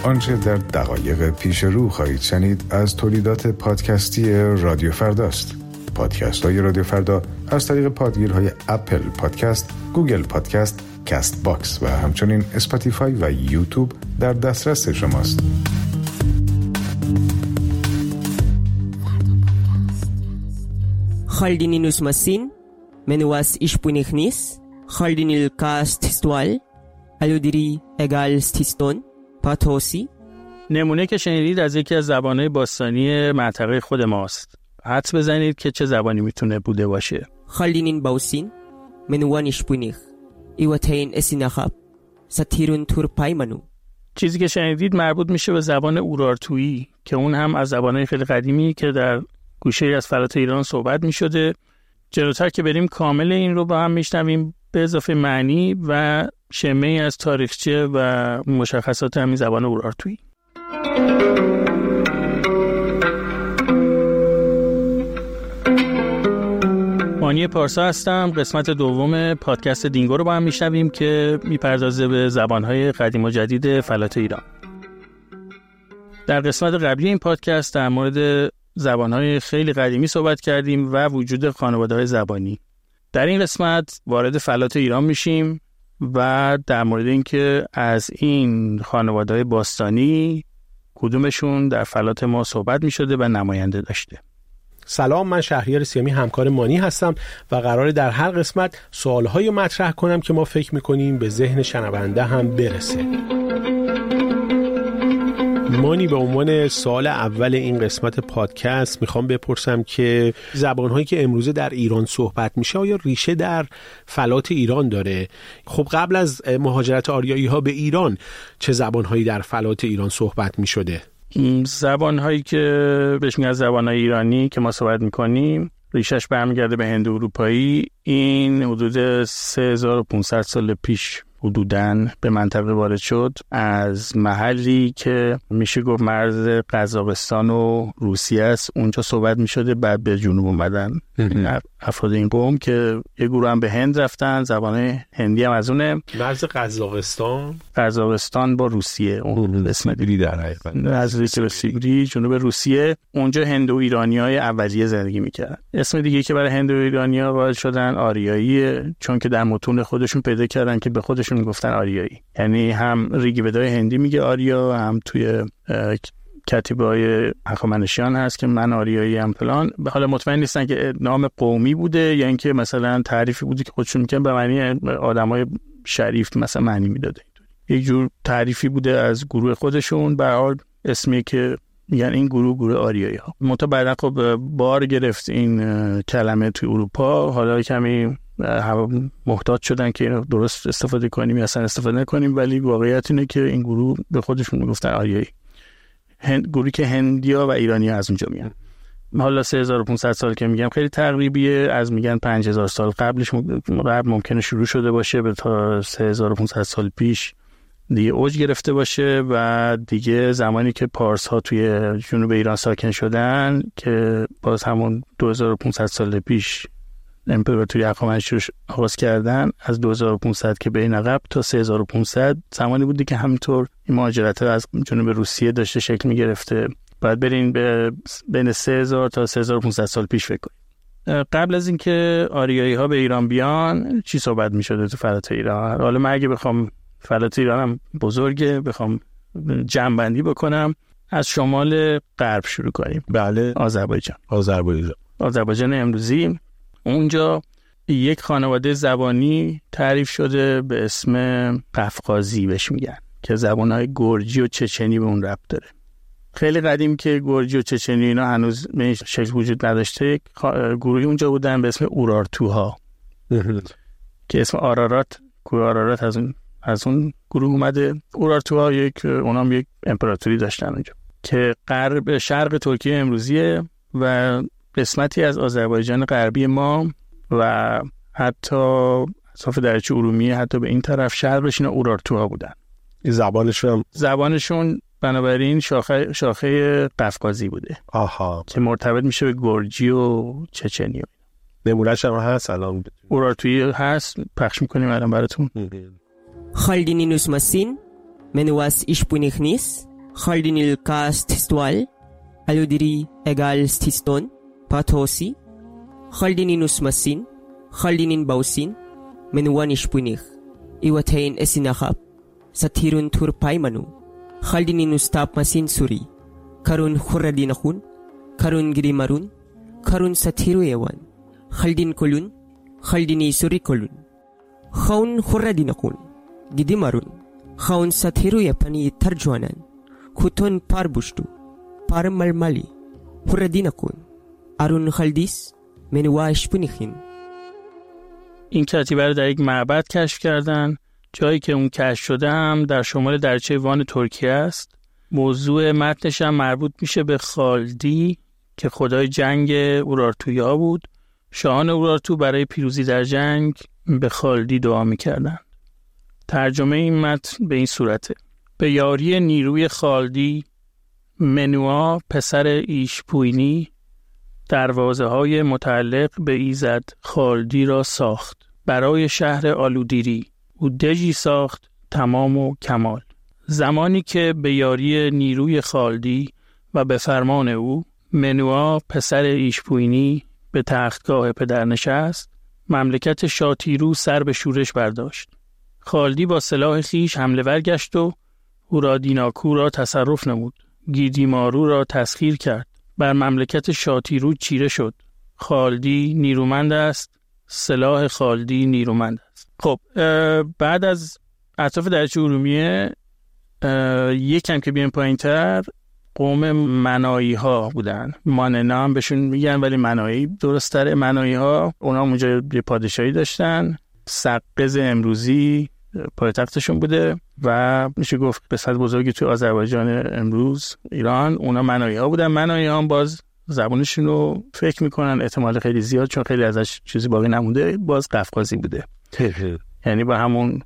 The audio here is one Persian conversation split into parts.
آنچه در دقایق پیش رو خواهید شنید از تولیدات پادکستی رادیو فرداست. پادکست های رادیو فردا از طریق پادگیرهای اپل پادکست، گوگل پادکست، کست باکس و همچنین اسپاتیفای و یوتیوب در دسترس شماست. Χαλντινίνους μασίν, μενουάς ισπουνιχνής, χαλντινίλ κάστιστουάλ, αλουδiri egal stiston, پاتوسی. نمونه که شنیدید از یکی از زبان‌های باستانی منطقه خود ماست. حدس بزنید که چه زبانی میتونه بوده باشه. خالدینین باوسین منوان ایشپونیخ ایواتین اسیناخاب ساتیرون تور پایمانو. چیزی که شنیدید مربوط میشه به زبان اورارتویی که اون هم از زبان‌های خیلی قدیمی که در گوشه‌ای از فلات ایران صحبت میشده. جلوتر که بریم کامل این رو با هم میشنویم به اضافه معنی و شمه‌ای از تاریخچه و مشخصات همین زبان اورارتویی. مانی پارسا هستم. قسمت دوم پادکست دینگو رو با هم میشنویم که میپردازه به زبانهای قدیم و جدید فلات ایران. در قسمت قبلی این پادکست در مورد زبانهای خیلی قدیمی صحبت کردیم و وجود خانواده‌های زبانی. در این قسمت وارد فلات ایران میشیم و در مورد اینکه از این خانواده‌های باستانی کدومشون در فلات ما صحبت می‌شده و نماینده داشته. سلام، من شهریار سیامی همکار مانی هستم و قراره در هر قسمت سوال‌هایی مطرح کنم که ما فکر می‌کنیم به ذهن شنونده هم برسه. مانی، به عنوان سوال اول این قسمت پادکست میخوام بپرسم که زبان‌هایی که امروزه در ایران صحبت میشه آیا ریشه در فلات ایران داره؟ خب قبل از مهاجرت آریایی‌ها به ایران چه زبان‌هایی در فلات ایران صحبت میشده؟ زبان‌هایی که بهش میگن زبان‌های ایرانی که ما صحبت میکنیم ریشش برمیگرده به هند اروپایی. این حدود 3500 سال پیش حدوداً به منطقه وارد شد از محلی که میشه گفت مرز قزاقستان و روسیه است. اونجا صحبت میشده، بعد به جنوب اومدن افراد این قوم که یه گروه هم به هند رفتن. زبان هندی هم از اونه. مرز قزاقستان با روسیه، اون اسم سیبری در حقیقت از سیبری جنوب روسیه. اونجا هندو ایرانیای اولیه زندگی میکردن. اسم دیگه که برای هندو ایرانیا قائل شدن آریاییه، چون که در متون خودشون پیدا کردن که به خودشون گفتن آریایی. یعنی هم ریگ‌ویدای هندی میگه آریا، هم توی کتیبه‌های هخامنشیان هست که من آریایی ام فلان. به حال مطمئن نیستن که نام قومی بوده یا اینکه مثلا تعریفی بوده که خودشون میگن به معنی آدمای شریف مثلا معنی میداده. یک جور تعریفی بوده از گروه خودشون، به هر حال اسمی که میگن این گروه آریایی ها. منتها بعدا خب بار گرفت این کلمه توی اروپا. حالا کمی محتاط شدن که اینو درست استفاده کنیم یا اصلا استفاده نکنیم، ولی واقعیت اینه که این گروه به خودشون میگفتن آریایی. گروهی که هندیا و ایرانیا از اونجا میان. حالا 3500 سال که میگم خیلی تقریبیه، از میگن 5000 سال قبلش ممکنه شروع شده باشه به تا 3500 سال پیش دیگه اوج گرفته باشه و دیگه زمانی که پارس ها توی جنوب ایران ساکن شدن که باز همون 2500 سال پیش امپراتوری هخامنشی رو آغاز کردن، از 2500 که بین عقب تا 3500 زمانی بوده که همینطور این مهاجرت ها از جنوب روسیه داشته شکل میگرفته. باید برین به بین 3000 تا 3500 سال پیش فکر کنید. قبل از اینکه آریایی ها به ایران بیان چی صحبت میشده تو فلات ایران؟ حالا من اگه بخوام، فلات ایران هم بزرگه، بخوام جمع‌بندی بکنم از شمال غرب شروع کنیم. بله، آذربایجان امروزی. اونجا یک خانواده زبانی تعریف شده به اسم قفقازی بهش میگن که زبانهای گرجی و چچنی به اون ربط داره. خیلی قدیم که گرجی و چچنی اینا هنوز به شکل وجود نداشته، گروهی اونجا بودن به اسم اورارتوها که اسم آرارات، کوه آرارات از اون گروه اومده. اورارتوها اونام یک امپراتوری داشتن اونجا که غرب شرق ترکیه امروزیه و قسمتی از آذربایجان غربی ما و حتی اطراف دریاچه ارومیه، حتی به این طرف شرقش اینا اورارتوها بودن. زبانشون بنابراین شاخه قفقازی بوده. آها، که مرتبط میشه به گرجی و چچنی. نمونه‌اش هم هست الان اورارتویی هست، پخش میکنیم الان براتون. خالدینینوس ماسین منواس ایشپونیخنیس خالدين الكاست تستوال ألودري إغال ستيستون باتوسي خالدين نسمسين خالدين باوسين منوان إشبونيخ إيواتين إسيناخاب ستيرون تور بايمانو خالدين نستاب مسين سوري كارون خردين خون كارون غريمارون كارون ستيرو يوان خالدين كولون خالدين سوري كولون خون خردين خون غديمارون خون ستيرو يباني ترجوانان كوتون باربوشتو بارمالمالي خردين خون ارون خالديس منواش بنيخين. این کتیبه رو در یک معبد کشف کردن. جایی که اون کشف شده هم در شمال دریاچه وان ترکیه است. موضوع متنش هم مربوط میشه به خالدی که خدای جنگ اورارتوی‌ها بود. شاهان اورارتو برای پیروزی در جنگ به خالدی دعا میکردن. ترجمه این متن به این صورته: به یاری نیروی خالدی منوا پسر ایشپوینی دروازه‌های متعلق به ایزد خالدی را ساخت. برای شهر آلودیری او دژی ساخت تمام و کمال. زمانی که به یاری نیروی خالدی و به فرمان او منوا پسر ایشپوینی به تختگاه پدر نشست، مملکت شاتیرو سر به شورش برداشت. خالدی با سلاح خیش حمله ور گشت و هورادیناکو را تصرف نمود. گیدیمارو را تسخیر کرد. بر مملکت شاتیرو چیره شد. خالدی نیرومند است، سلاح خالدی نیرومند است. خب بعد از اطراف دریاچه ارومیه یکم که بیایم پایین‌تر قوم منایی ها بودن. ماننا هم بهشون میگن ولی منایی درست تره. منایی ها اونا اونجا یه پادشاهی داشتن. سقز امروزی پایتختشون بوده و میشه گفت قسمت بزرگی توی آذربایجان امروز ایران اونا منایی ها بودن. منایی ها هم باز زبانشون رو فکر میکنن احتمال خیلی زیاد چون خیلی ازش چیزی باقی نمونده باز قفقازی بوده. یعنی با همون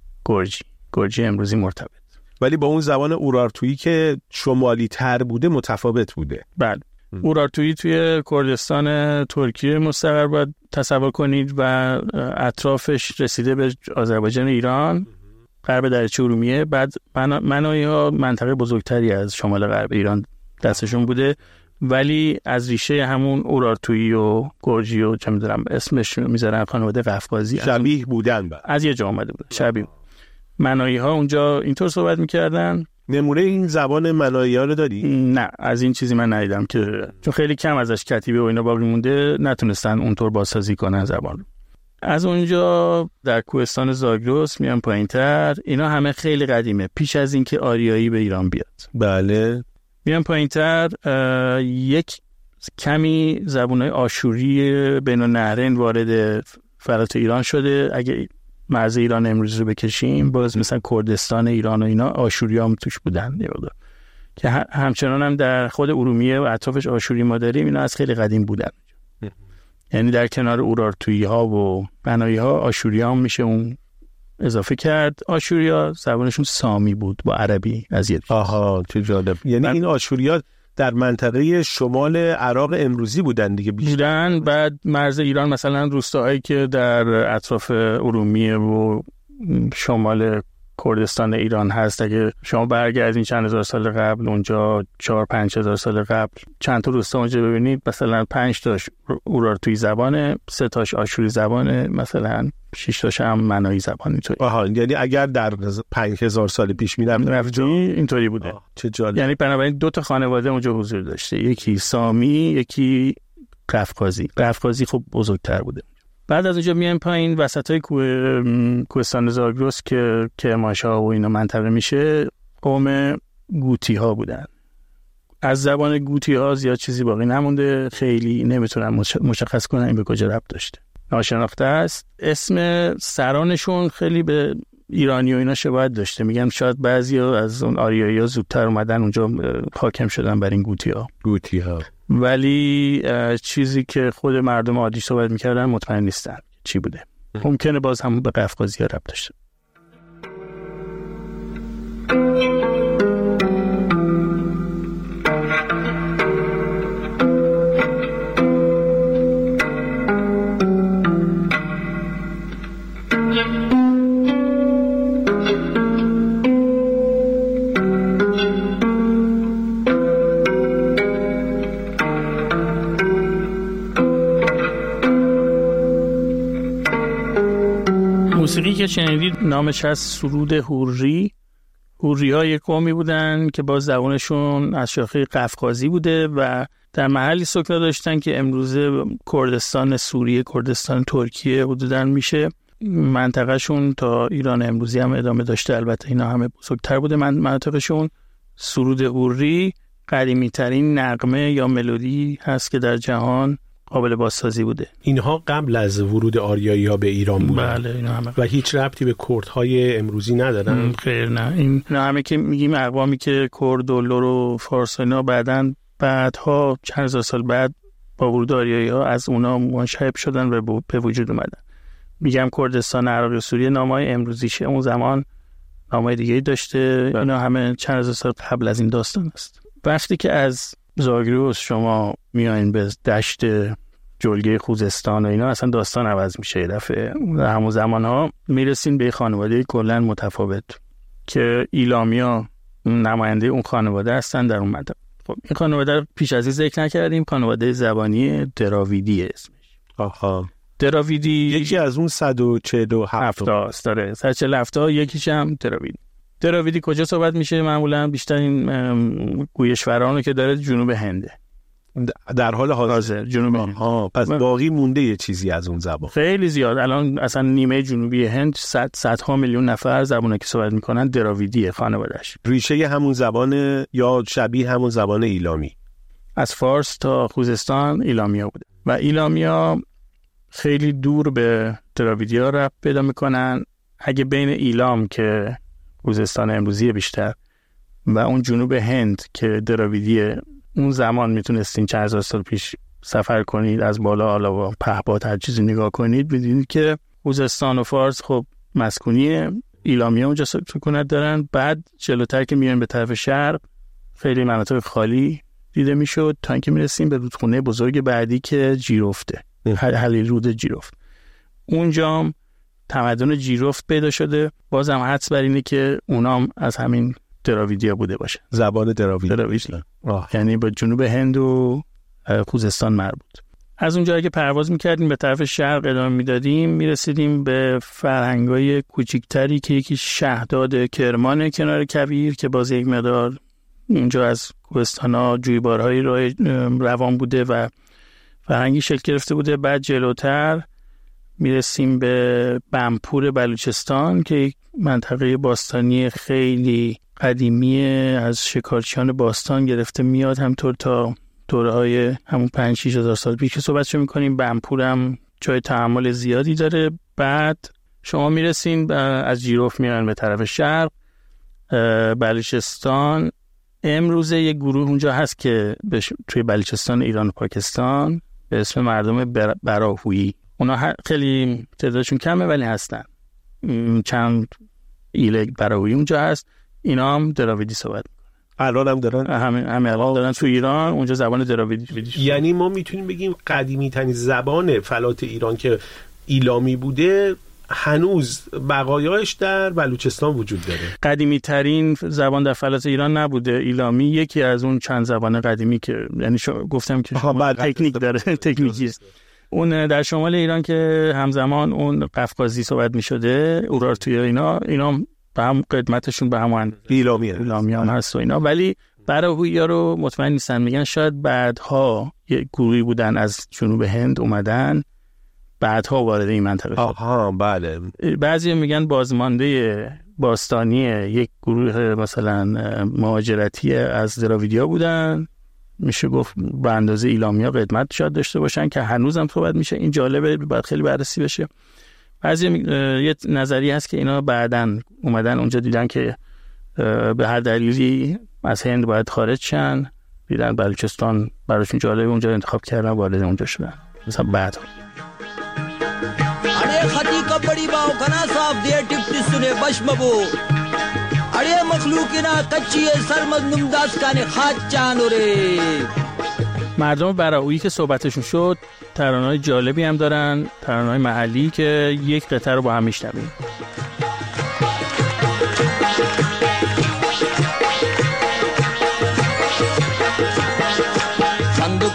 گرجی امروزی مرتبط، ولی با اون زبان اورارتویی که شمالی تر بوده متفاوت بوده. بله. اورارتویی توی کردستان ترکیه مستقر باید تصور کنید و اطرافش رسیده به آذربایجان ایران، غرب دریاچه ارومیه. بعد منایی ها منطقه بزرگتری از شمال غرب ایران دستشون بوده، ولی از ریشه همون اورارتویی و گرجی و چه می‌دونم اسمش میذارن خانواده قفقازی شبیه بودن از یه جا اومده بوده. شبیه منایی ها اونجا اینطور صحبت میکردن. نمونه این زبان منایی ها رو داری؟ نه، از این چیزی من ندیدم که چون خیلی کم ازش کتیبه و اینا باقی مونده نتونستن اونطور بازسازی کنن زبان. از اونجا در کوهستان زاگرس میان پایینتر، اینا همه خیلی قدیمه، پیش از اینکه آریایی به ایران بیاد. بله. میان پایینتر یک کمی زبانهای آشوری بین النهرین وارد فلات ایران شده. اگه مرز ایران امروز رو بکشیم باز مثلا کردستان ایران و اینا آشوری هم توش بودن که همچنان هم در خود ارومیه و اطرافش آشوری ما داریم. اینا از خیلی قدیم بودن. یعنی در کنار اورارتویی ها و بنایی ها آشوری هم میشه اون اضافه کرد. آشوری ها زبانشون سامی بود با عربی از یه. آها چه جالب. یعنی این آشوری ها در منطقه شمال عراق امروزی بودن دیگه بیشتر. بعد مرز ایران مثلا روستاهایی که در اطراف ارومیه و شمال کردستان ایران هست، اگه شما برگردین چند هزار سال قبل اونجا 4-5 هزار سال قبل چند تا روستا اونجا ببینید، مثلا 5 تاش اورارتویی زبانه، 3 تاش آشوری زبانه، مثلا 6 تاش هم منایی زبانی توی. آها، یعنی اگر در 5000 سال پیش میرفتی اینطوری بوده. چه جالب. یعنی بنابراین 2 تا خانواده اونجا حضور داشته، یکی سامی یکی قفقازی. قفقازی خب بزرگتر بوده. بعد از اونجا میایم پایین وسطای کوهستان زاگرس که کرمانشاه و اینا منطقه میشه، قوم گوتی ها بودن. از زبان گوتی ها زیاد چیزی باقی نمونده، خیلی نمیتونن مشخص کنن این به کجا ربط داشته، ناشناخته است. اسم سرانشون خیلی به ایرانی و اینا شباهت داشته. میگم شاید بعضیا از اون آریایی ها زودتر اومدن اونجا حاکم شدن بر این گوتی ها. ولی چیزی که خود مردم عادی صحبت میکردن مطمئن نیستن چی بوده. ممکنه باز هم به قفقازی ها ربط داشته. موسیقی که شنیدید نامش از سرود حوری. حوری‌ها یک قومی بودن که با زبانشون از شاخه قفقازی بوده و در محلی سکونه داشتن که امروزه کردستان سوریه، کردستان ترکیه حدوداً میشه. منطقهشون تا ایران امروزی هم ادامه داشته، البته اینا همه بزرگتر بوده مناطقشون. سرود حوری قدیمی ترین نغمه یا ملودی هست که در جهان قابل بازسازی بوده. اینها قبل از ورود آریایی‌ها به ایران بودن. بله، اینا همه و هیچ ربطی به کردهای امروزی ندارن. خیر نه، اینا همه که میگیم اقوامی که کرد و لر و فارس اینا بعدها چند هزار سال بعد با ورود آریایی‌ها از اونا منشعب شدن و به وجود اومدن. میگم کردستان عراق و سوریه نامای امروزیشه، اون زمان نامای دیگه‌ای داشته. اینا همه چند هزار سال قبل از این داستان است. وقتی که از زاگرس شما میایین به دشت جلگه خوزستان و اینا، اصلا داستان عوض میشه. یه دفعه در همون زمانها میرسین به خانواده کلا متفاوت که ایلامیا نماینده اون خانواده هستن در اون منطقه. خب این خانواده رو پیش از این ذکر نکردیم، خانواده زبانی دراویدی اسمش. آها، دراویدی یکی از اون 147 است داره. 147 یکیش هم دراویدی. دراویدی کجا صحبت میشه؟ معمولا بیشتر این گویشورانو که داره جنوب هنده، در حال حاضر جنوب هند. پس باقی مونده یه چیزی از اون زبان خیلی زیاد. الان اصلا نیمه جنوبی هند صدها میلیون نفر زبانی که صحبت میکنن دراویدیه خانواده‌اش. ریشه همون زبان یا شبیه همون زبان ایلامی. از فارس تا خوزستان ایلامیا بوده و ایلامیا خیلی دور به دراویدیا ربط پیدا میکنن. اگه بین ایلام که خوزستان امروزی بیشتر و اون جنوب هند که دراویدیه، اون زمان میتونستین چند هزار سال پیش سفر کنید، از بالا حالا و پهپاد هر چیزی نگاه کنید، ببینید که خوزستان و فارس خب مسکونیه، ایلامیه اونجا سکونت دارن. بعد جلوتر که میایم به طرف شرق خیلی مناطق خالی دیده میشد تا اینکه میرسیم به رودخونه بزرگ بعدی که جیرفته، حلیل رود جیرفت. اونجا تمدن جیرفت پیدا شده. بازم حدس بر اینه که اونام از همین دراویدیا بوده باشه، زبان دراویدی. یعنی با جنوب هند و خوزستان مربوط. از اونجایی که پرواز میکردیم به طرف شرق ادامه میدادیم، میرسیدیم به فرهنگای کوچیکتری که یکی شهداد کرمان کنار کویر که باز یک مقدار اونجا از کوهستانا جویبارهایی روان بوده و فرهنگی شکل گرفته بوده. بعد جلوتر میرسیم به بمپور بلوچستان که یک منطقه باستانی خیلی قدیمیه، از شکارچیان باستان گرفته میاد همطور تا دوره‌های همون 5-6 هزار سال پیش که صحبتشو میکنیم. بمپور هم جای تحمل زیادی داره. بعد شما میرسین از جیرفت میان به طرف شرق بلوچستان. امروزه یک گروه اونجا هست که توی بلوچستان ایران و پاکستان به اسم مردم براهویی. اونا خیلی تعدادشون کمه ولی هستن. چند ایله براهویی اونجا هست. اینا هم دراویدی صحبت میکنن. الان هم دارن، همه الان دارن تو ایران اونجا زبان دراویدی. یعنی ما میتونیم بگیم قدیمی ترین زبان فلات ایران که ایلامی بوده هنوز بقایاش در بلوچستان وجود داره. قدیمی ترین زبان در فلات ایران نبوده ایلامی، یکی از اون چند زبان قدیمی که یعنی گفتم که تکنیک داره، تکنیکی. اون در شمال ایران که همزمان اون قفقازی صحبت می‌شده، اورارتوی اینا به هم قدمتشون به هم ایلامی هم هست و اینا، ولی براهویی‌ها رو مطمئن نیستن. میگن شاید بعدها یک گروهی بودن از جنوب هند اومدن، بعدها وارد این منطقه شد. آها بله. بعضی میگن بازمانده باستانی یک گروه مثلا مهاجرتی از دراویدیا بودن، میشه گفت به اندازه ایلامیا قدمت شاید داشته باشن که هنوزم صحبت میشه. این جالبه، باید خیلی بررسی بشه. بعضی یه نظریه هست که اینا بعدن اومدن اونجا دیدن که به هر دلیلی از هند باید خارج شن، دیدن بلوچستان براشون جالبه، اونجا انتخاب کردن، وارد اونجا شدن. مثلا بعد अरे खती कबड़ी बाव कना साफ दे टिप्टी सुने बशमबो अरे मखलूकिना कच्ची सरमद नमदास काने खाद चानोरे. مردم براهویی که صحبتشون شد ترانه‌های جالبی هم دارن، ترانه‌های محلی که یک قطعه رو با هم میشنویم.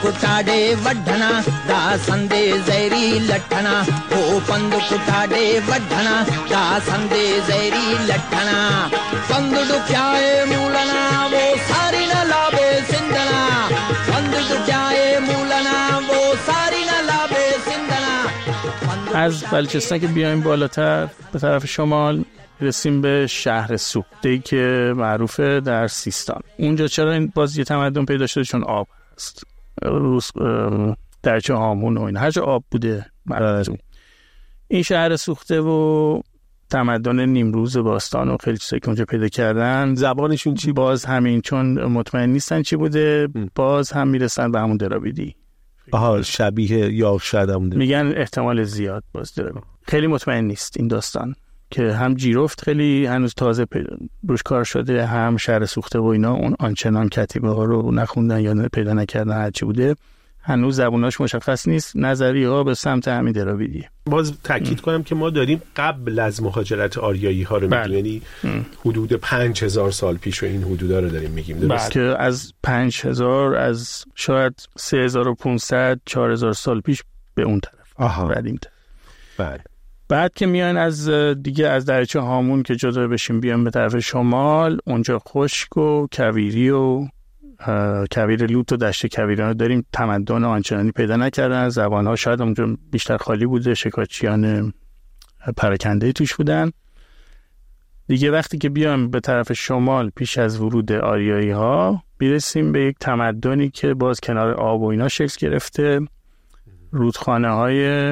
कुटाडे वढना दा संदे जहरी लठना ओ पंद कुटाडे वढना दा संदे जहरी लठना पंद दुख्याए मूलना वो सारी न लाभे सिंधना पंद दुख्याए मूलना वो सारी न लाभे सिंधना. از بلوچستان که بیایم بالاتر به طرف شمال رسیم به شهر سوخته که معروفه در سیستان. اونجا چرا این باز یه تمدن پیدا شده؟ چون آب هست، درچه هامون و این هر جا آب بوده این شهر سوخته و تمدن نیمروز باستان و خیلی چیزایی که اونجا پیدا کردن. زبانشون چی؟ باز همین، چون مطمئن نیستن چی بوده، باز هم میرسن به همون دراویدی. شبیه یا شاید همون میگن احتمال زیاد باز دراویدی. خیلی مطمئن نیست این داستان که هم جیرفت خیلی هنوز تازه روش کار شده، هم شهر سوخته و اینا اون آنچنان کتیبه ها رو نخوندن یا پیدا نکردن هرچی بوده. هنوز زبوناش مشخص نیست. نظریه ها به سمت همین دراویدی. باز تاکید کنم که ما داریم قبل از مهاجرت آریایی ها رو میگیم، یعنی حدود 5000 سال پیش و این حدودا رو داریم میگیم، درست؟ که از 5000 از شاید 3500 4000 سال پیش به اون طرف ردیم. بله. بعد که میان از دیگه از دریچه هامون که جدا بشیم بیان به طرف شمال، اونجا خشک و کویری و کویر لوت و دشت کویران رو داریم. تمدن آنچنانی پیدا نکردن، زبان‌ها شاید اونجا بیشتر خالی بوده، شکارچیان پراکنده توش بودن. دیگه وقتی که بیام به طرف شمال پیش از ورود آریایی ها میرسیم به یک تمدنی که باز کنار آب و اینا شکل گرفته، رودخانه های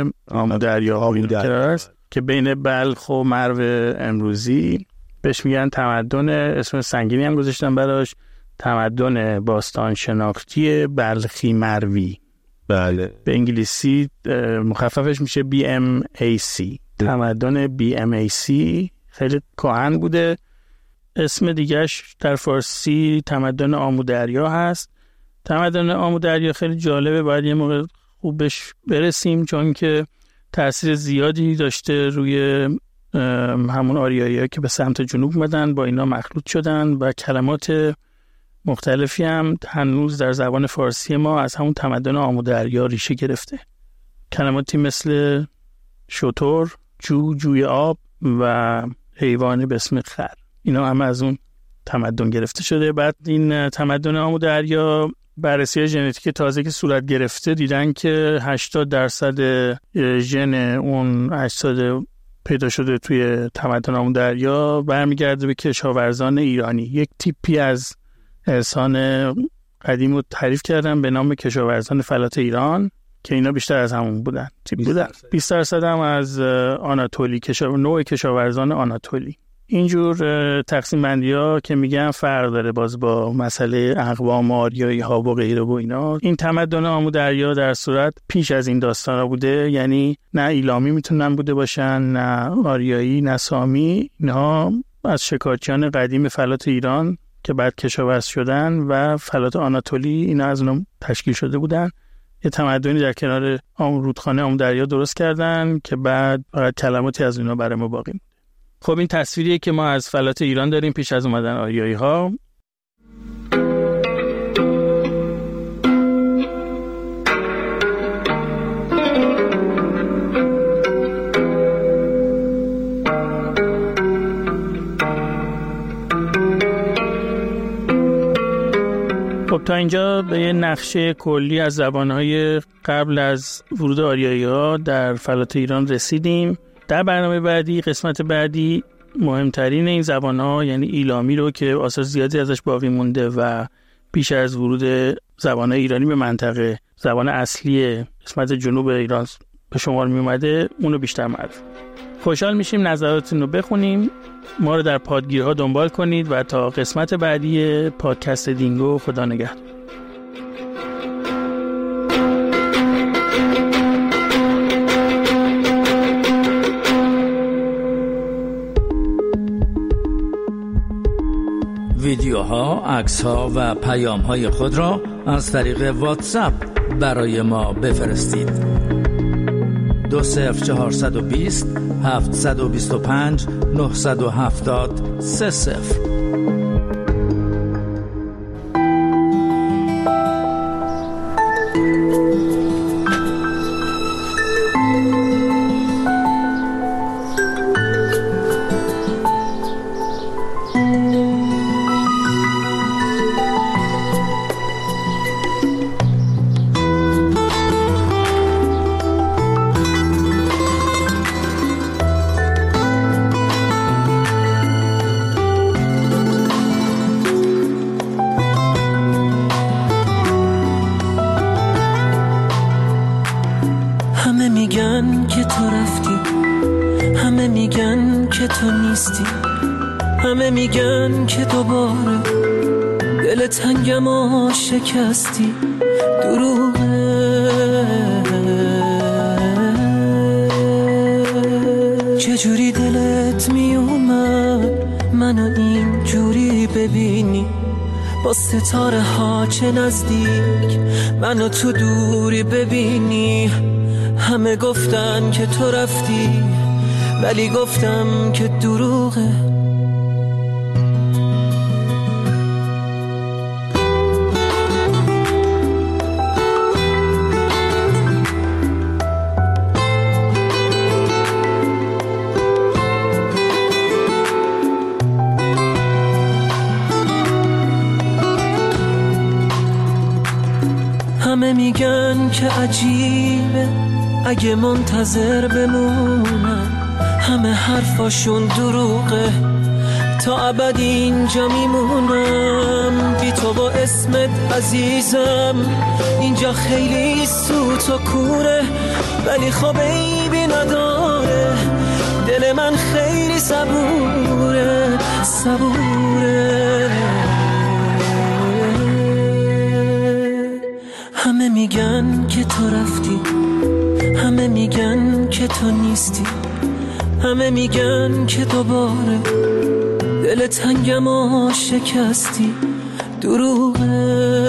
آمودریا که بین بلخ و مرو امروزی بهش میگن تمدن، اسم سنگینی هم گذاشتن براش، تمدن باستان شناختی بلخی مروی. بله. به انگلیسی مخففش میشه BMAC. تمدن BMAC خیلی کهن بوده. اسم دیگهش در فارسی تمدن آمودریا هست. تمدن آمودریا خیلی جالبه، باید یه موقع خوبش برسیم چون که تأثیر زیادی داشته روی همون آریایی‌ها که به سمت جنوب اومدن، با اینا مخلوط شدن و کلمات مختلفی هم هنوز در زبان فارسی ما از همون تمدن آمودریا ریشه گرفته. کلماتی مثل شتر، جوی آب و حیوانی به اسم خر، اینا هم از اون تمدن گرفته شده. بعد این تمدن آمودریا بررسی ژنتیک تازه که صورت گرفته دیدن که 80% ژن اون اجساد پیدا شده توی تمدن آمودریا برمیگرده به کشاورزان ایرانی. یک تیپی از انسان قدیم رو تعریف کردن به نام کشاورزان فلات ایران که اینا بیشتر از همون بودن. 20% هم از آناتولی، نوع کشاورزان آناتولی. اینجور تقسیم بندی ها که میگن فرق داره باز با مسئله اقوام آریایی ها و غیره و اینا. این تمدن آمودریا در صورت پیش از این داستان ها بوده، یعنی نه ایلامی میتونن بوده باشن، نه آریایی، نه سامی. اینها از شکارچیان قدیم فلات ایران که بعد کشاورز شدن و فلات آناتولی، اینا از اونها تشکیل شده بودن. یه تمدنی در کنار رودخانه آمودریا درست کردن که بعد فقط کلماتی از اینا برای ما باقی مونده. خب این تصویریه که ما از فلات ایران داریم پیش از اومدن آریایی ها. خب تا اینجا به یه نقشه کلی از زبانهای قبل از ورود آریایی ها در فلات ایران رسیدیم. در برنامه بعدی، قسمت بعدی، مهمترین این زبان‌ها یعنی ایلامی رو که آثار زیادی ازش باقی مونده و پیش از ورود زبان‌های ایرانی به منطقه زبان اصلی قسمت جنوب ایران به شمار می اومده، اون رو بیشتر معرفی. خوشحال میشیم نظراتتون رو بخونیم. ما رو در پادگیرها دنبال کنید و تا قسمت بعدی پادکست دینگو، خدا نگهدار. ویدیوها، عکس‌ها و پیام‌های خود را از طریق واتساپ برای ما بفرستید. 20420 725 970 30. میگن که تو نیستی، همه میگن که دوباره دل تنگم و شکستی. دروغه، چجوری دلت میومد منو این جوری ببینی، با ستاره ها چه نزدیک منو تو دوری ببینی. همه گفتن که تو رفتی ولی گفتم که دروغه. همه میگن که عجیبه اگه منتظر بمونم، همه حرفاشون دروغه، تا ابد اینجا میمونم بی تو با اسمت عزیزم. اینجا خیلی سوت و کوره ولی خب عیبی نداره، دل من خیلی صبوره صبوره. همه میگن که تو رفتی، همه میگن که تو نیستی، همه میگن که دوباره دل تنگم و شکستی. دروغه،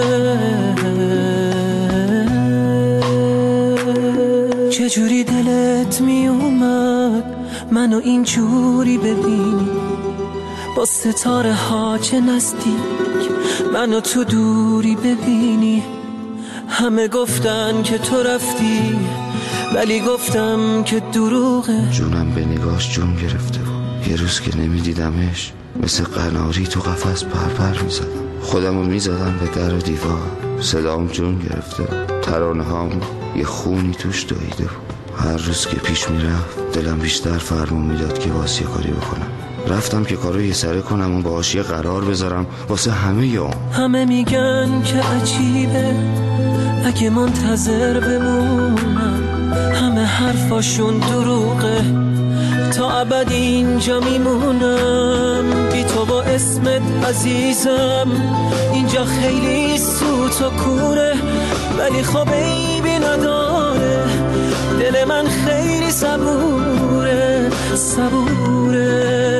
چجوری دلت میومد منو اینجوری ببینی، با ستاره ها چه نزدیک منو تو دوری ببینی. همه گفتن که تو رفتی ولی گفتم که دروغه. جونم به نگاش جون گرفته بود، یه روز که نمیدیدمش مثل قناری تو قفس پرپر میزدم، خودمو میزدم به در و دیوار، صدام جون گرفته بود، ترانه هام یه خونی توش دویده بود. هر روز که پیش میرفت دلم بیشتر فرمون میداد که واسه کاری بکنم. رفتم که کارو یه سره کنم و باهاش یه قرار بذارم واسه همه اون. همه میگن که عجیبه اگه منتظر بمونم، همه حرفاشون دروغه، تا ابد اینجا میمونم بی تو با اسمت عزیزم. اینجا خیلی سوت و کوره ولی خب عیبی نداره، دل من خیلی صبوره صبوره.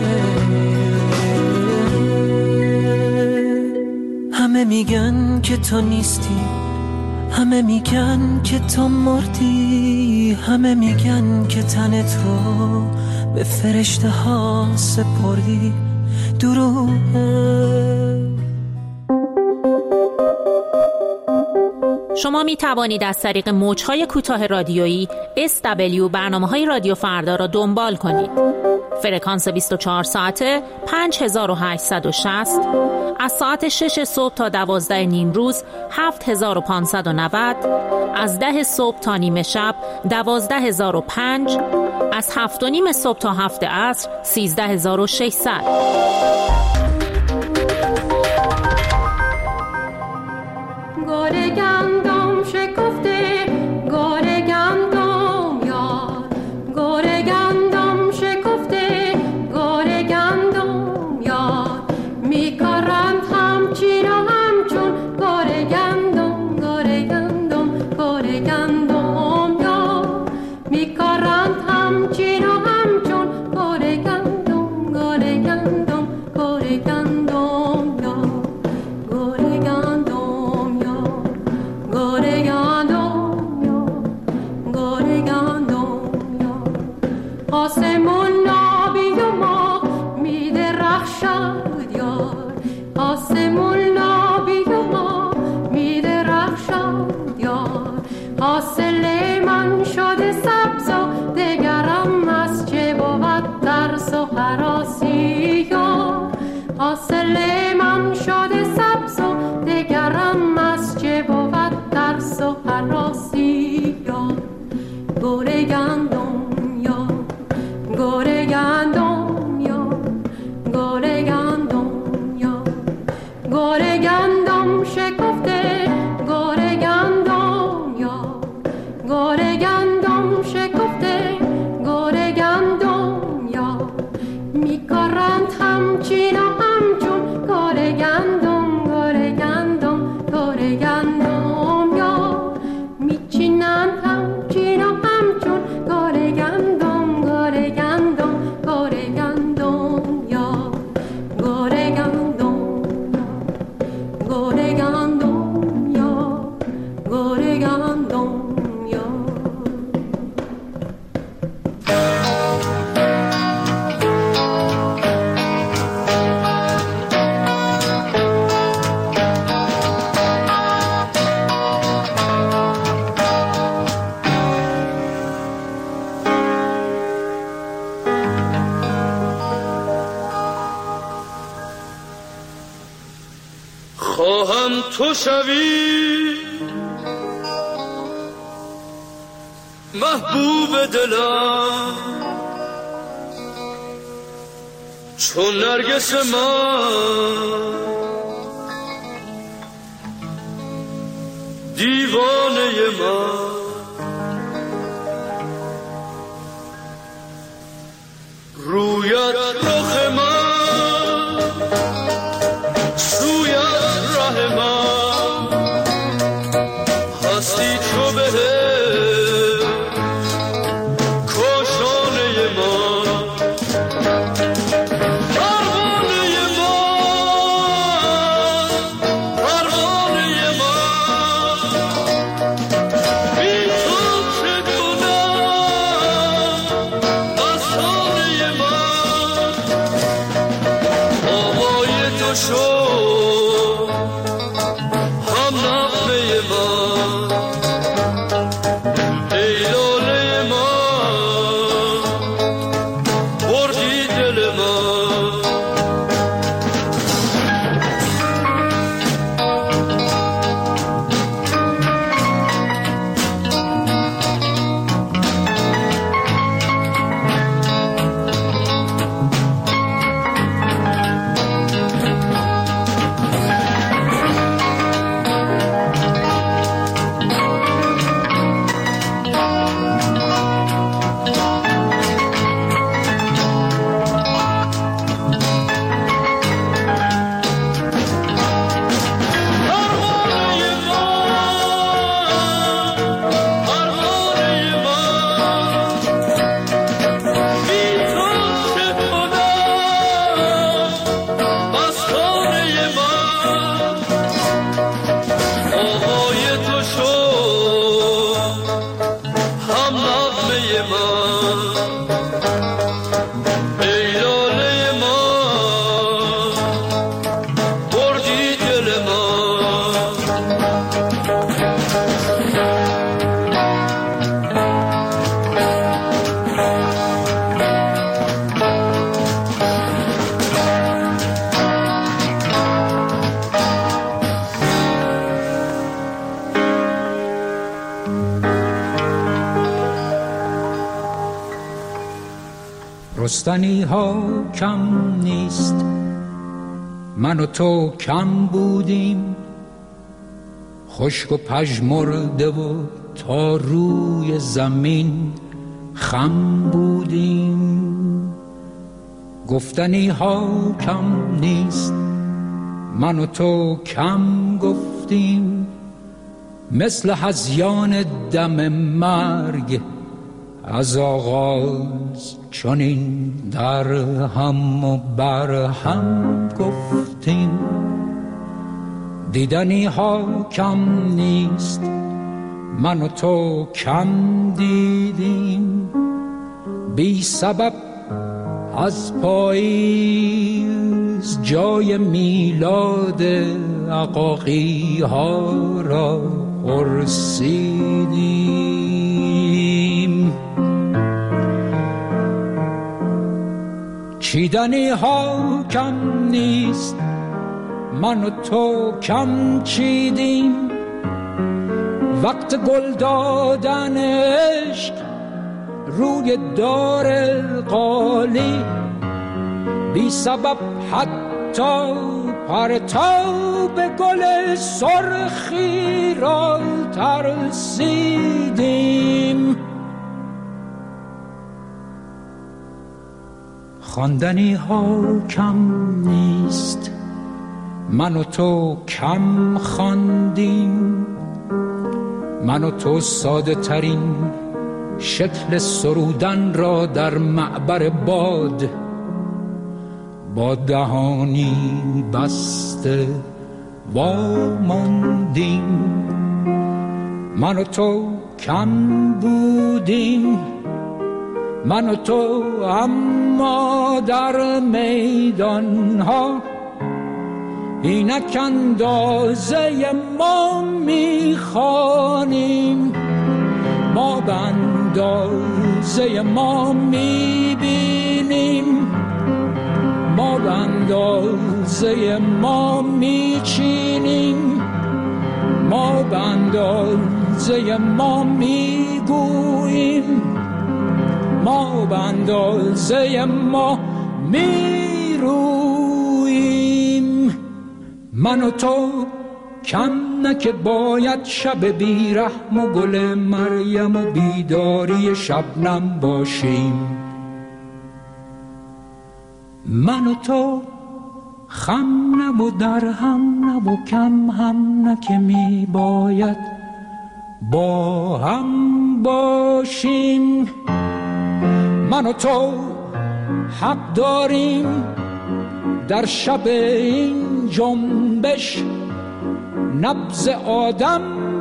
همه میگن که تو نیستی، همه میگن که تو مردی، همه میگن که تنت رو به فرشته ها سپردی. دروغه. شما می توانید از طریق موج‌های کوتاه رادیویی SW برنامه‌های رادیو فردا را دنبال کنید. فرکانس 24 ساعته 5860، از ساعت 6 صبح تا 12 نیم روز 7590، از 10 صبح تا نیمه شب 12005، از 7 و نیم صبح تا 7 عصر 13600. گور گندم شکفته، گور گندم یا میکارند همچین و همچون کار گندم کار گندم کار گندم یا میچینند همچین و همچون کار گندم کار گندم کار گندم یا کار گندم کار گندم یا کار گندم خواهم تو شوی محبوب دلم چون نرگس من دیوانه من رویت رخ من سویت ره من هستی تو بهشت کاشانه من پروانه من پروانه من بی تو چه کنم مستانه من آوای تو شد رستنی ها کم نیست، من و تو کم بودیم، خشک و پژمرده و تا روی زمین خم بودیم. گفتنی ها کم نیست، من و تو کم گفتیم، مثل هذیان دم مرگ از آغاز چنین در هم و بر هم گفتیم. دیدنی ها کم نیست، من و تو کم دیدیم، بی سبب از پاییز جای میلاد عقاقی ها را پرسیدیم. چیدنی ها کم نیست، من و تو کم چیدیم، وقت گل دادن عشق روی دار قالی، بی سبب حتی پرتاب گل سرخی را ترسیدیم. خواندنی ها کم نیست، من و تو کم خواندیم، من و تو ساده ترین شکل سرودن را در معبر باد با دهانی بسته واماندیم. من و تو کم بودیم، من و تو اما در میدان ها اینک اندازه ما میخوانیم، ما به اندازه ما میبینیم، ما به اندازه ما میچینیم، ما به اندازه ما میگوییم، ما به اندازه ما میرویم. من و تو کم نه که باید شب بیرحم و گل مریم و بیداری شبنم باشیم. من و تو خم نه و در هم نه و کم هم نه که می باید با هم باشیم. من و تو حق داریم در شب این جنبش نبض آدم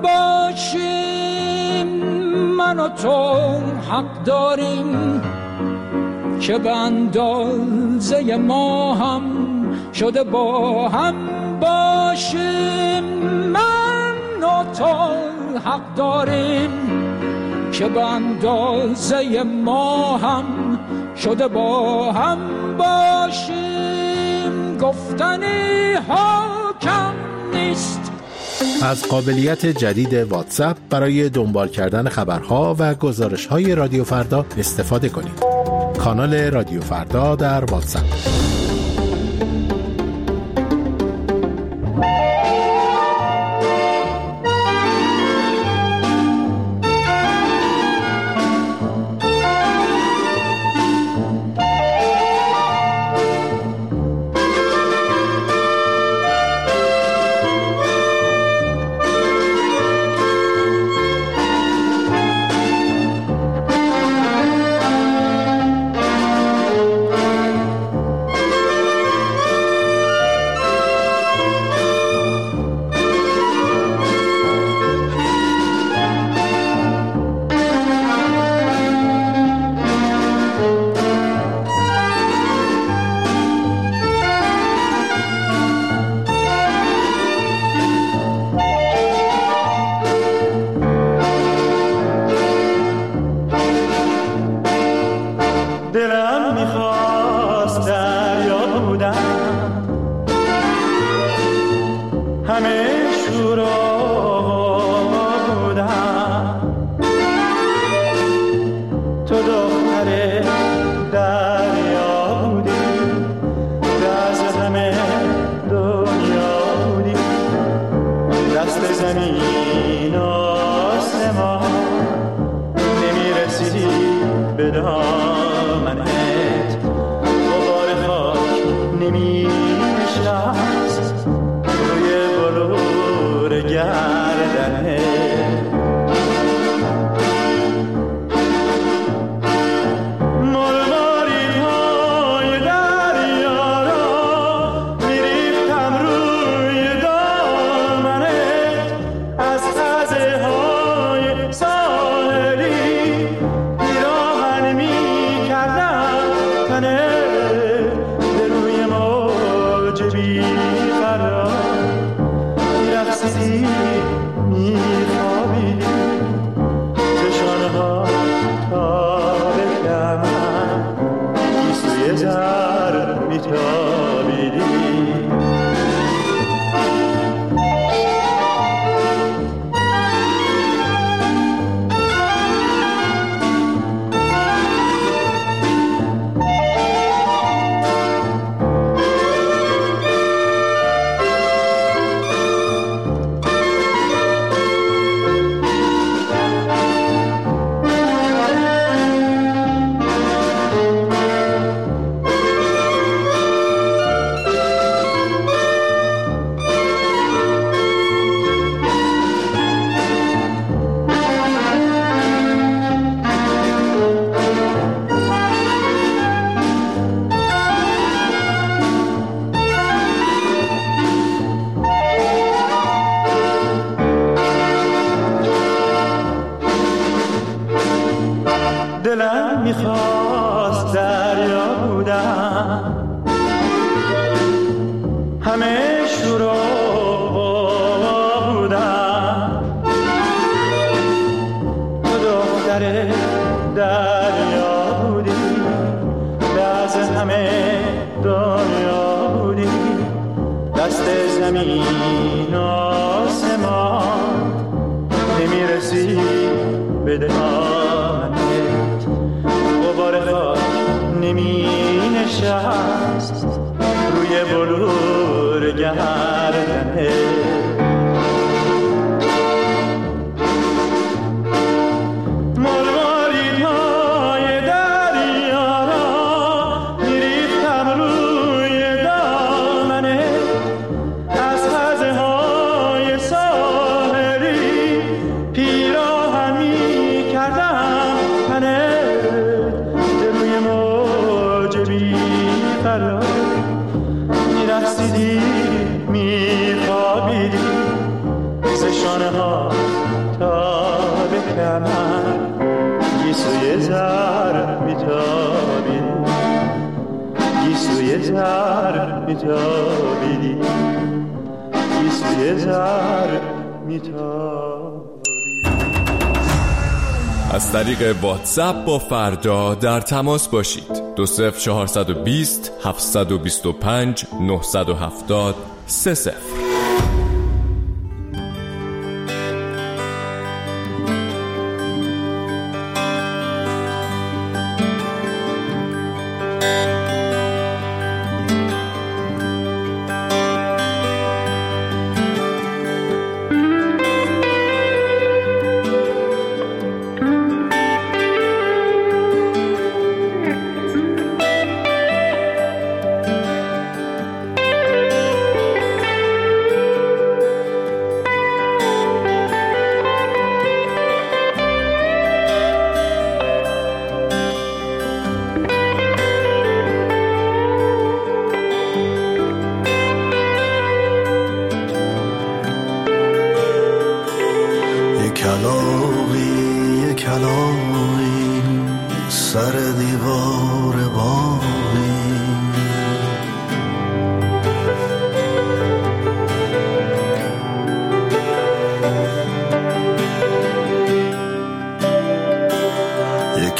باشیم. من و تو حق داریم که به اندازه ما هم شده با هم باشیم. من و تو حق داریم که به اندازه ما هم شده با هم باشیم. گفتنی ها کم نیست. از قابلیت جدید واتساپ برای دنبال کردن خبرها و گزارش‌های رادیو فردا استفاده کنید. کانال رادیو فردا در واتساپ. بودم، همه شورا بودم، تو دختر دریا بودی، دست همه دنیا بودی، دست زمین آسمان نمیرسی به دهانت، غبار خاک نمی نشست روی بلور گردنت. از طریق واتساپ با فردا در تماس باشید. 20420 725 970 30. کلاغی سر دیوار باغی، یک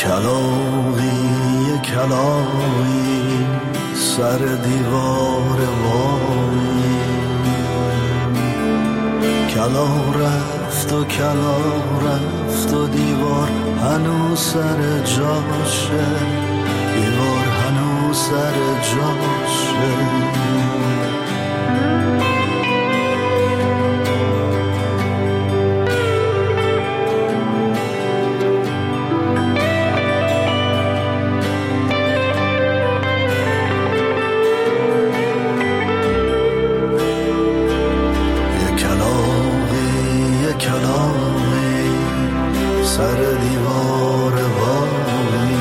کلاغی سر دیوار باغی، کلاغ رفت و کلاغ رفت و دیوار هنوز سر جاشه، دیوار هنوز سر جاشه. سر دیوار باغی،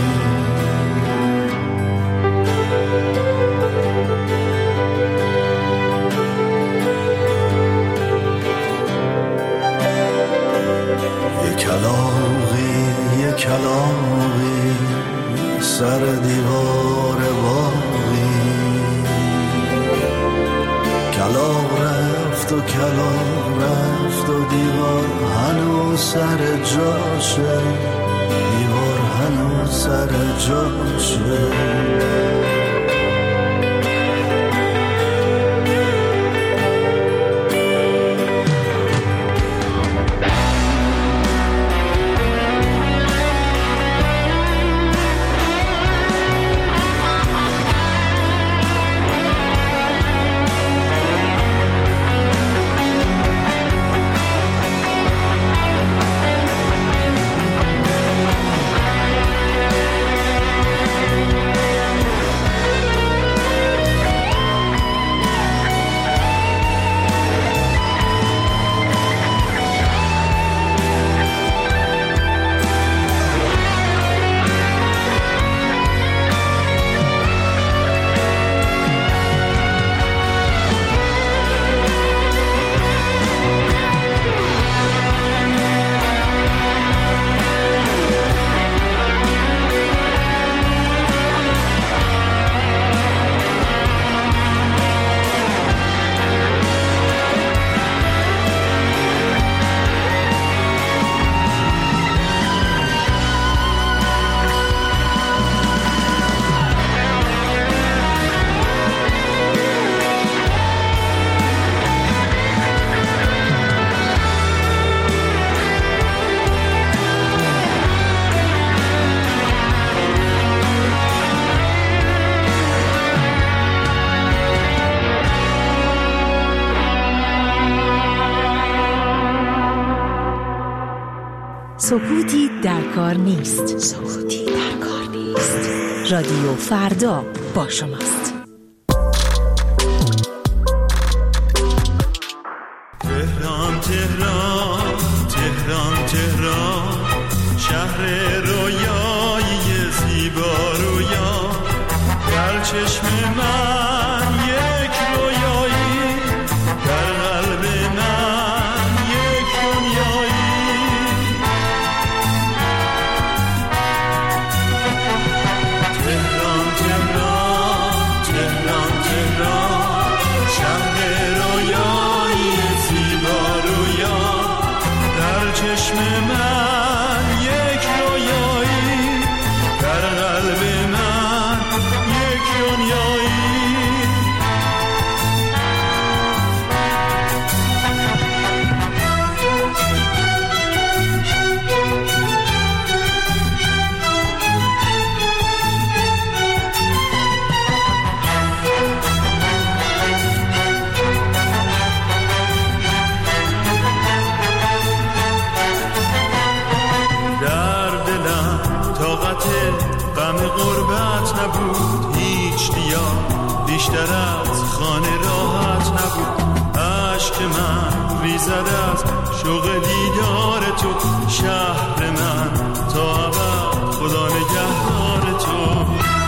یک کلاغی سر دیوار باغی، کلاغ رفت و کلاغ رفت و دیوار هنوز سر جاشه، دیوار هنوز سر جاشه. سکوتی در کار نیست. سکوتی در کار نیست. رادیو فردا با شماست. تهران تهران تهران تهران، شهر رویایی زیبا رویا، در چشم من یک رویایی، در قلب من یک دنیایی. تهران تهران تهران تهران، شهر رویایی زیبا رویا، در چشم من یک رویایی، در قلب من یک دنیایی. غم غربت نبود هیچ دیا، بیشتر از خانه راحت نبود. عشق من ریزد از شوق دیدار تو، شهر من تا ابد خدا نگهدار تو.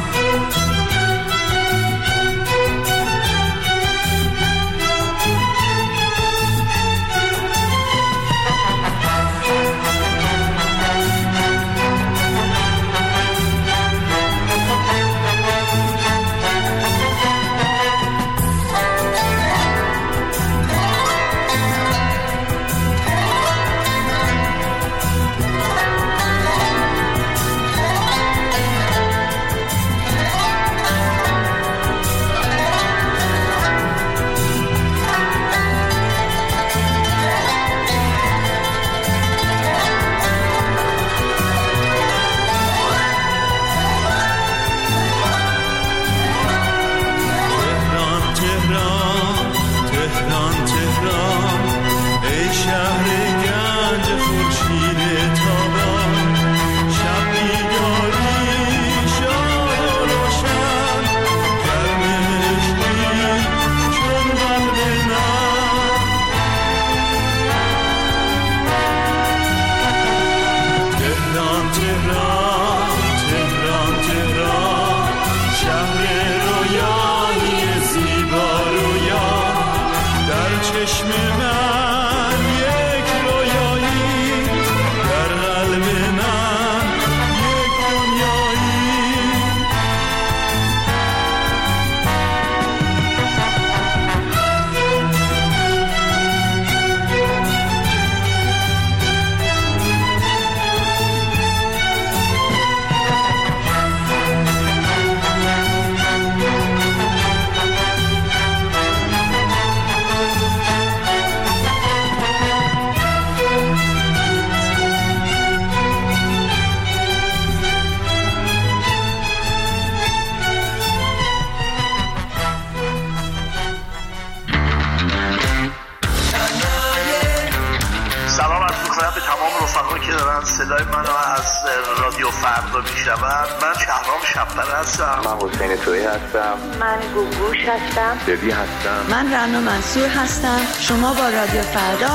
صدای منو از رادیو فردا میشنون. من شهرام شب‌پر هستم. من حسین تویی هستم. من گوگوش هستم. ببی هستم. من رنا منصور هستم. شما با رادیو فردا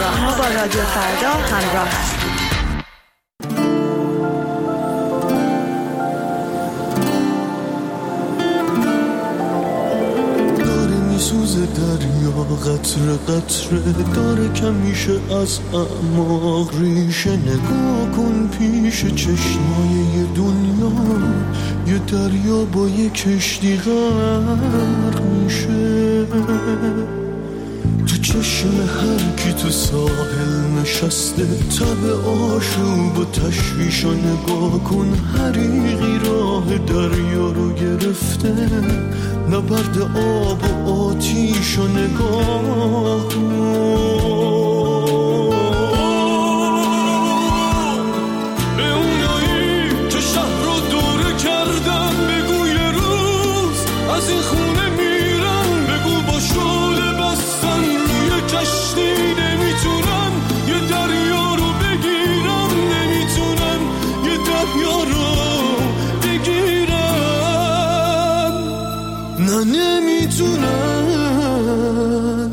همراه هستید. سوز دریا قطره قطره داره کمیشه از اعماق ریشه. نگاه کن پیش چشمای یه دنیا، یه دریا با یه کشتی غرق میشه. تو چشم هر کی تو ساحل نشسته، تب آشوب و تشویش رو نگاه کن. حریقی راه دریا رو گرفته، نبرد آب و آتیش رو نگاه کن. به اونایی که شهر رو دوره کردن بگو یه روز از این خونه میرن. بگو با شعله بستن روی کشتی نمیتونن یه دریا رو بگیرن. نه نمیتونم.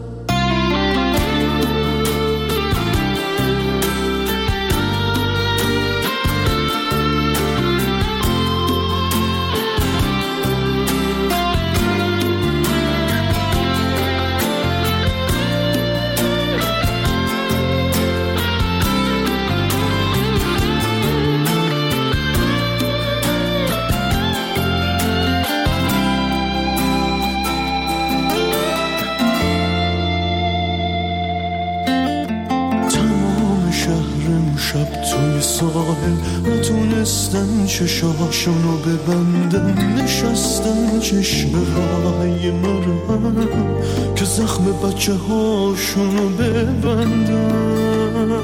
نتونستن چشاشونو ببندن، نشستن چشمه های مرم که زخم بچه هاشونو ببندن.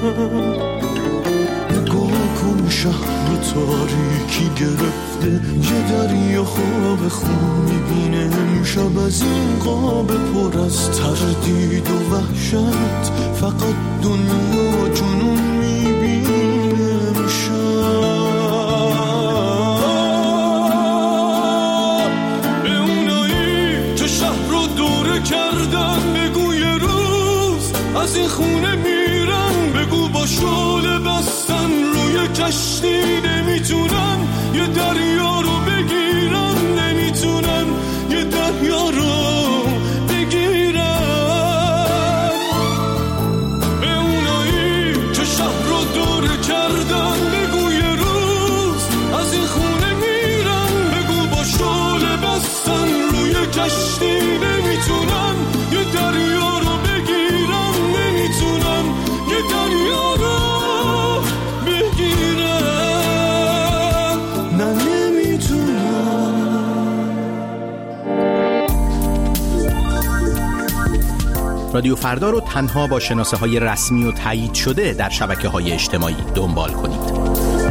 نگاه کن شهر تاریکی گرفته، یه دریا خواب خون میبینه امشب از این قاب پر از تردید و وحشت. فقط دنیا جنون از این خونه میرن، بگو با شعله بستن روی کشتی نمیتونن یه دریا رو بگیرن، نمیتونن یه دریا رو بگیرن. به اونایی که شهر رو دور کردن بگو یه روز از این خونه میرن، بگو با شعله بستن روی کشتی نمیتونن یه دریا رو بگیرن، نمیتونن یه دریا رو بگیرن. نه نمیتونن. رادیو فردا رو تنها با شناسه های رسمی و تایید شده در شبکه های اجتماعی دنبال کنید.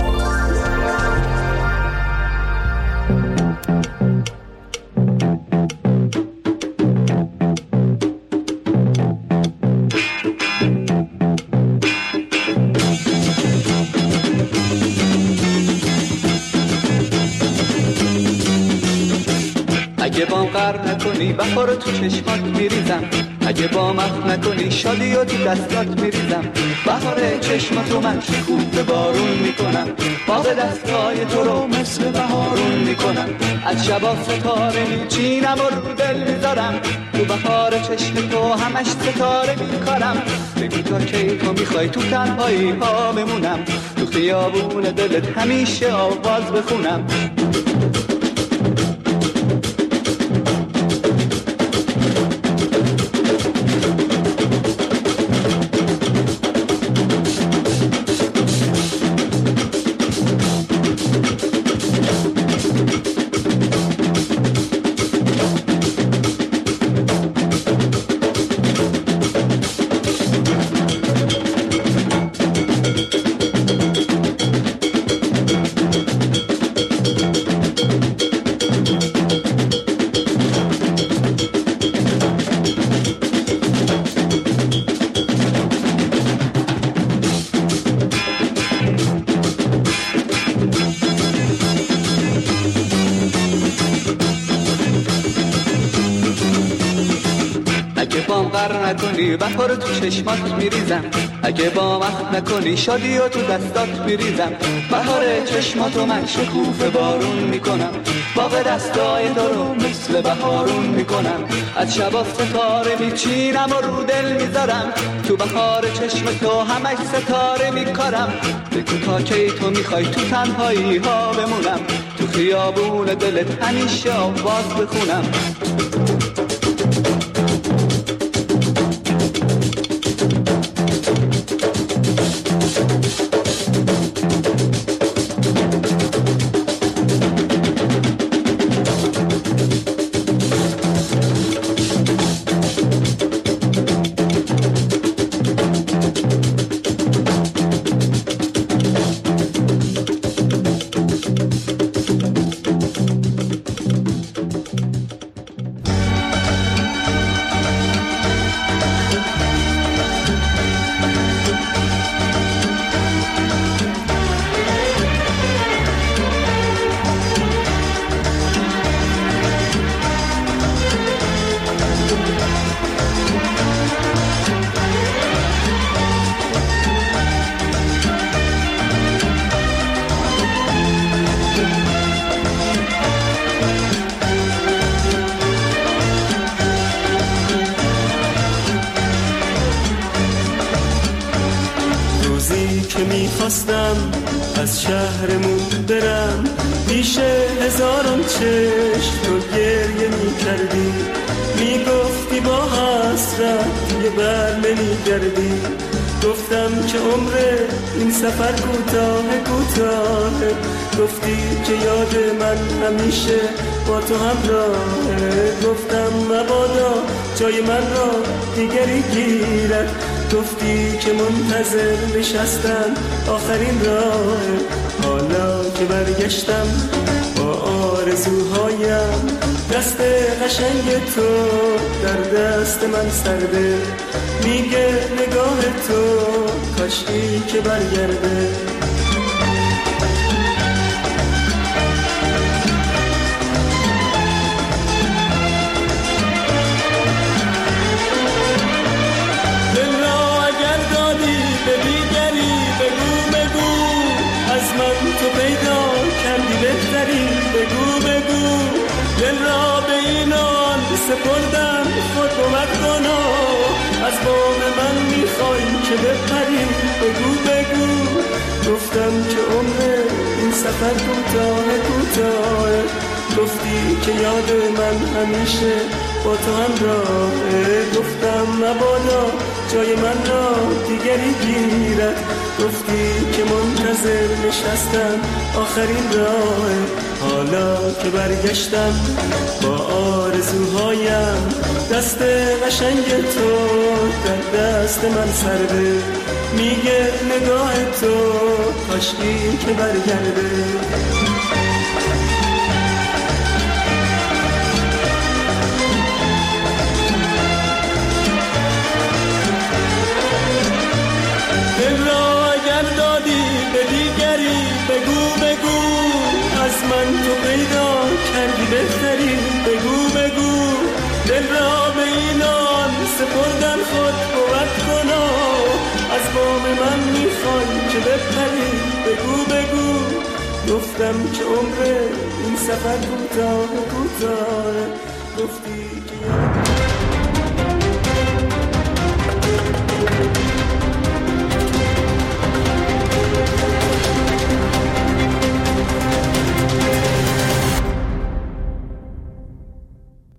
اگه بام غرق نکنی بهار تو چشمات میریزم، اگه بام اخم نکنی شادی و تو دستات میریزم. بهار چشماتو من شکوفه بارون میکنم، باغ دستای تو رو مثل بهارون میکنم. از شبا ستاره میچینم و رو دل میذارم، تو بهار چشم تو همش ستاره میکارم. بگو تا کی تو میخوای تو تنهایی ها بمونم، تو خیابون دلت همیشه آواز بخونم. نکنی بهار تو چشمات میریزم، اگه با مخ نکنی شادی و تو دستات میریزم. بهار چشماتو من شکوفه بارون میکنم، باغ دستای تو رو مثل بهارون میکنم. از شبا ستاره میچینم و رو دل میذارم، تو بهار چشم تو همش ستاره میکارم. بگو تا کی تو میخوای تو تنهایی ها بمونم، تو خیابون دلت همیشه آواز بخونم. میخواستم از شهرمون برم، پیش هزاران چشم تو گریه میکردی، میگفتی با حسرت یه بر نمیگردی. گفتم که عمر این سفر کوتاه کوتاه، گفتی که یاد من همیشه با تو همراهه. گفتم مبادا جای من را دیگری گیرد، گفتی که منتظر نشستن آخرین راه. حالا که برگشتم با آرزوهایم، دست قشنگ تو در دست من سرده، میگه نگاه تو کاشکی که برگرده. دل را اگر دادی به دیگری بگو بگو، از من تو پیدا کردی بهتری بگو بگو. دل را به اینان سپردم خود بود گناه، از بام من میخوای که بپری بگو بگو. گفتم که عمر این سفر کوتاه کوتاه، گفتی که یاد من همیشه با تو همراهه. گفتم مبادا جای من را دیگری گیرد، گفتی که منتظر نشستم آخرین راه. حالا که برگشتم با آرزوهایم، دست قشنگ تو در دست من سرده، میگه نگاه تو کاشکی که برگرده. دل را اگر دادی به دیگری بگو بگو، از من تو پیدا کردی بهتری بگو بگو. دل را به اینان سپردن خود بود گناه، از بام من میخوای که بپری بگو بگو. گفتم که عمر این سفر کوتاه کوتاه، گفتی که